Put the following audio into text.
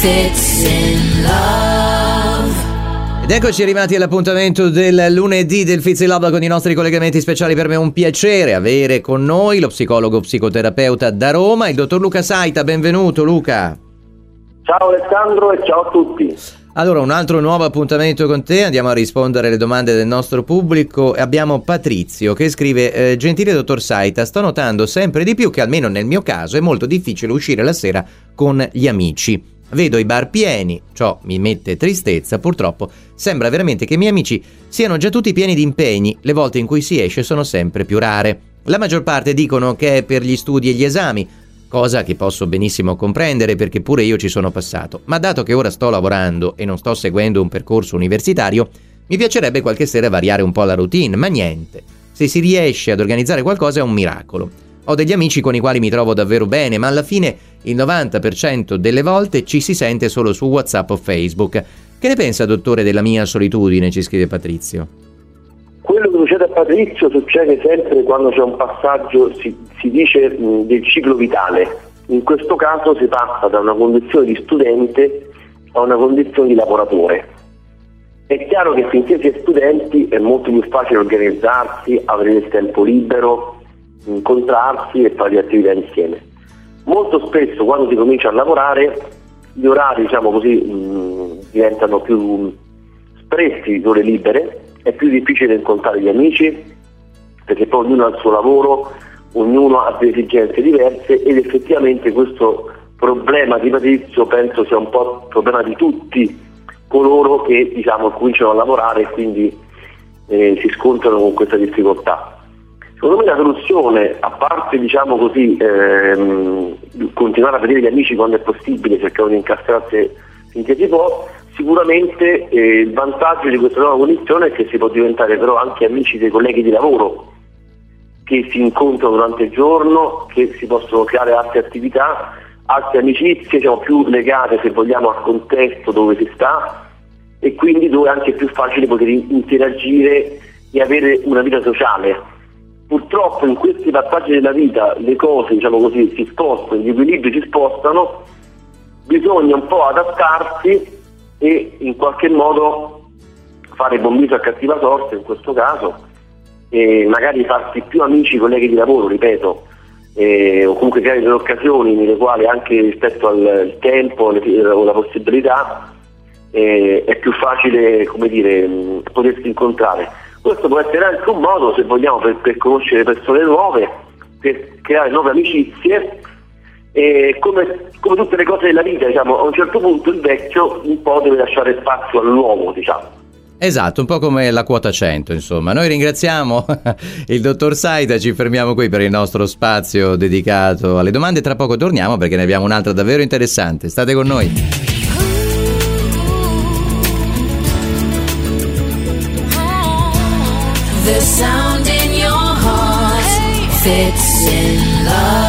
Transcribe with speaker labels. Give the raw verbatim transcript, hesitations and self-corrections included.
Speaker 1: Fits in Love.
Speaker 2: Ed eccoci arrivati all'appuntamento del lunedì del Fits in Love con i nostri collegamenti speciali. Per me è un piacere avere con noi lo psicologo psicoterapeuta da Roma, il dottor Luca Saita. Benvenuto Luca.
Speaker 3: Ciao Alessandro e ciao a tutti.
Speaker 2: Allora, un altro nuovo appuntamento con te, andiamo a rispondere alle domande del nostro pubblico. Abbiamo Patrizio che scrive: eh, gentile dottor Saita, sto notando sempre di più che almeno nel mio caso è molto difficile uscire la sera con gli amici. Vedo i bar pieni, ciò mi mette tristezza, purtroppo sembra veramente che i miei amici siano già tutti pieni di impegni, le volte in cui si esce sono sempre più rare. La maggior parte dicono che è per gli studi e gli esami, cosa che posso benissimo comprendere perché pure io ci sono passato, ma dato che ora sto lavorando e non sto seguendo un percorso universitario, mi piacerebbe qualche sera variare un po' la routine, ma niente. Se si riesce ad organizzare qualcosa è un miracolo. Ho degli amici con i quali mi trovo davvero bene, ma alla fine il novanta per cento delle volte ci si sente solo su WhatsApp o Facebook. Che ne pensa, dottore, della mia solitudine? Ci scrive Patrizio.
Speaker 3: Quello che succede a Patrizio succede sempre quando c'è un passaggio, si, si dice, mh, del ciclo vitale. In questo caso si passa da una condizione di studente a una condizione di lavoratore. È chiaro che finché si è studenti è molto più facile organizzarsi, avere il tempo libero, incontrarsi e fare attività insieme. Molto spesso quando si comincia a lavorare gli orari, diciamo così, mh, diventano più stretti, ore libere, è più difficile incontrare gli amici perché poi ognuno ha il suo lavoro, ognuno ha delle esigenze diverse ed effettivamente questo problema di Patrizio penso sia un po' il problema di tutti coloro che, diciamo, cominciano a lavorare e quindi eh, si scontrano con questa difficoltà. Secondo me la soluzione, a parte, diciamo così, ehm, continuare a vedere gli amici quando è possibile, cercare di incastrarsi finché si può, sicuramente eh, il vantaggio di questa nuova condizione è che si può diventare però anche amici dei colleghi di lavoro, che si incontrano durante il giorno, che si possono creare altre attività, altre amicizie, diciamo, più legate, se vogliamo, al contesto dove si sta e quindi dove è anche più facile poter interagire e avere una vita sociale. Purtroppo in questi passaggi della vita le cose, diciamo così, si spostano, gli equilibri si spostano, bisogna un po' adattarsi e in qualche modo fare buon viso a cattiva sorte in questo caso e magari farsi più amici, colleghi di lavoro, ripeto, eh, o comunque creare delle occasioni nelle quali anche rispetto al tempo le, o la possibilità eh, è più facile, come dire, mh, potersi incontrare. Questo può essere anche un modo, se vogliamo, per, per conoscere persone nuove, per creare nuove amicizie e come, come tutte le cose della vita, diciamo, a un certo punto il vecchio un po' deve lasciare spazio al nuovo, diciamo.
Speaker 2: Esatto, un po' come la quota cento, insomma. Noi ringraziamo il dottor Saita, ci fermiamo qui per il nostro spazio dedicato alle domande. Tra poco torniamo perché ne abbiamo un'altra davvero interessante. State con noi.
Speaker 1: The sound in your heart fits in love.